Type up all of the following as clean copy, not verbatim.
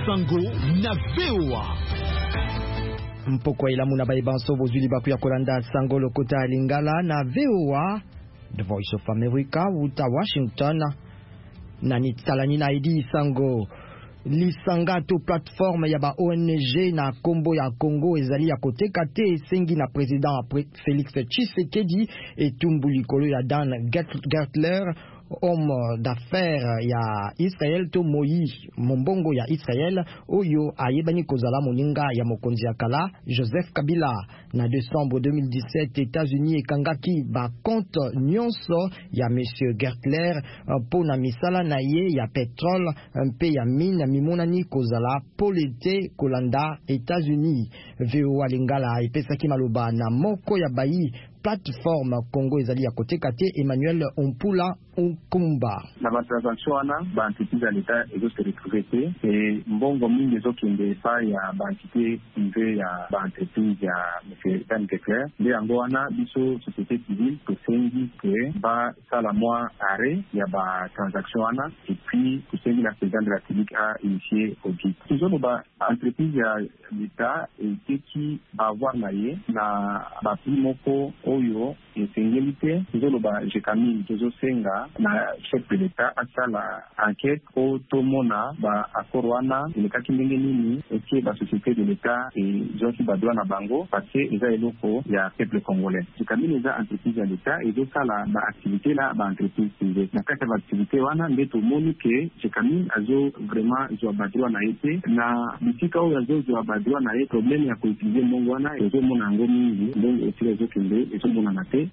Sango na VOA. Mpoko ilamu na baibanso bozuli baku ya kolanda Sango lokota lingala na VOA. The Voice of America uta Washington. Na nitalani na idi Sango. Lisangato platform ya ba ONG na Kombo ya Congo ezali ya koteka te sengi na président Félix Tshisekedi et Tumbulikolo ya Dan Gertler, homme d'affaires ya Israel to Moïse Mombongo ya Israel oyo ayebani kozala moninga ya mokonzi ya kala Joseph Kabila. Na décembre 2017 États-Unis ekangaki ba compte nyonso ya monsieur Gertler po na misala na ye ya pétrole mpe ya mine mimonani kozala polete kolanda États-Unis. VOA Lingala epesaki maloba na moko ya bayi plateforme Congo ezali ya koteka te Emmanuel Ompula Okumba. Na matransaction wana ba entité ya l'État ezo se retrouver te et mbongo mingi ezokende pa ya ba entité privée ya ba entreprise ya M. Dan Gertler. Nde yango wana biso société civile tosengi ke ba sala mwa arrêt ya ba transaction wana et puis tosengi la président de la République a initié audit. Toujours ba entreprise ya l'État et qui va avoir na ye na ba prix moko oyo esengeli te tozoloba jekamini tozosenga na chef de l'État asala enquête o tomona ba accord wana elekaki ndenge nini eske ba société de l'État ezwaki badroit na bango parce que eza eloko ya peuple congolais. Jekamini eza entreprise ya l'État ezosala ba activité na ba entreprise privée. Na kati ya ba activité wana nde tomoni ke jekamini azo vraiment zwa badroit na ye te na bisika oyo azozwa badroit na ye problème ya koutilize mbongo wana ezomona yango mingi mbongo esila ezokende ezomonana te.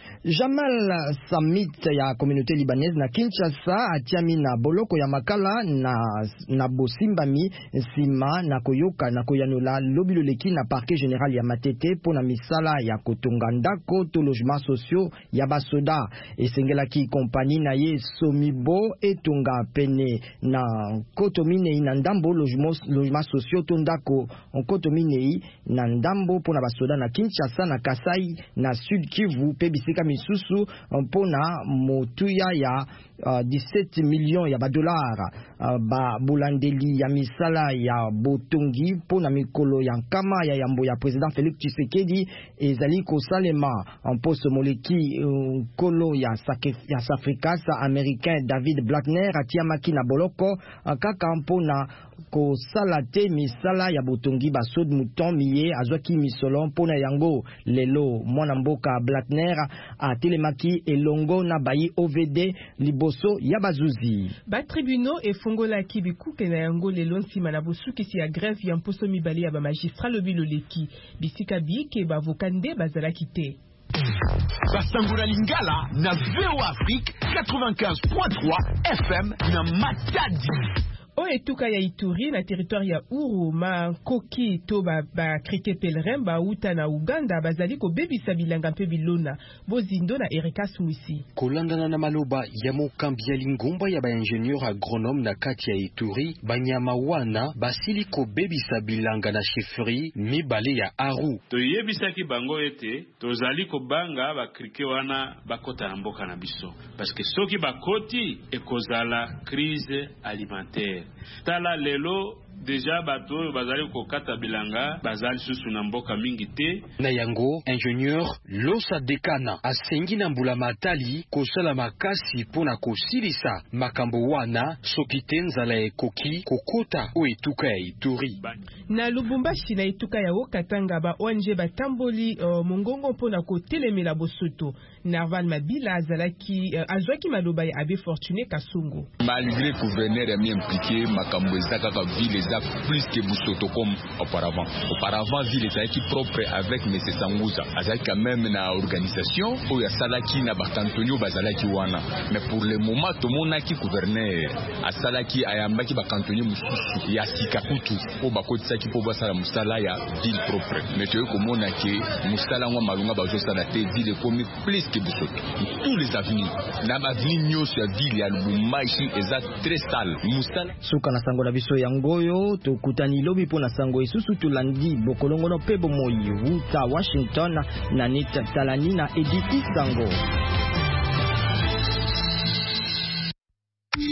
Jamal Samit ya communauté libanaise na Kinshasa atiami na boloko ya makala na bosimbami sima na koyoka na koyanola lobilo leki na parquet général ya Matete pona misala ya kotonga ndako to logement sociaux ya basoda esengelaki kompani na ye Somibo etonga pene na kotomine na ndambo logement sociaux to ndako kotomine na ndambo pona basoda na Kinshasa na Kasai na Sud Kivu pe bisika misusu mpona motuya ya 17 millions ya $, ba bulandeli ya misala ya botongi mpona mikolo ya nkama ya yambo ya président Félix Tshisekedi ezali kosalema mposo moleki kolo ya Safrikasa américain David Blattner atiamaki na boloko kaka mpona kosala te misala ya botongi basod mouton miye azwaki misolo mpona yango lelo mwana mboka Blattner atelemaki elongo na bayi OVD liboso ya bazuzi. Ba tribunaux efongolaki bikuke na yango lelo nsima na bosukisi ya grève ya mposo mibale ya ba magistrat lobilo leki bisika bike ba avokande bazalaki te. Basangura Lingala na VOA Afrique 95.3 FM na Matadi. O etuka ya Ituri na territoire ya Uruma Koki to ba krike pèlerin ba uta na Uganda bazali ko bebisa bilanga mpe bilona bozindo na Erikas Mwisi. Kolandana na maloba ya mokambi ya lingomba ya ba ingénieur agronome na kati ya Ituri banyama wana basili ko bebisa bilanga na chefferie mibale ya Aru. To yebisaki bango ete tozali ko banga ba krike wana bakota na mboka na biso parce que soki bakoti ekozala crise alimentaire. Tala lelo deja bato bazali kokata bilanga bazali susu na mboka mingi te na yango ingénieur Losa Dekana asengi na mbula matali kosala makasi pona kosilisa makambo wana soki te nzala ekoki kokota o etuka ya Ituri. Na Lubumbashi na etuka ya Okatanga ba ONG batamboli mongongo pona kotelemela bosoto. Narval Mabila azwaki maloba ya Abe Fortuné Kasungu. Malgré gouverneur est impliqué makambo ezaka ka ville plus que Boussoto comme auparavant. Auparavant, ville était propre avec M. Sangouza. Avec quand même une organisation où il y a Salaki na Bakantonio Bazalaki wana. Mais pour le moment, tout le monde qui gouverneur à Salaki ayambaki Bakantonio Mususu ya Sikakutu au bakoti saki po basala musala ya ville propre. Mais tu vois comment on a que musala ngwa malunga bazo sala te ville comme plus que Boussoto. Tous les avenues. Na avenue nyos ya ville ya Lubumbashi eza très sale. Musala suka na sango na biso yangoyo to kutani lobi pona sango isusu tulandi bokolongono pebo moyi wuta Washington na neta talani na Edith Sango.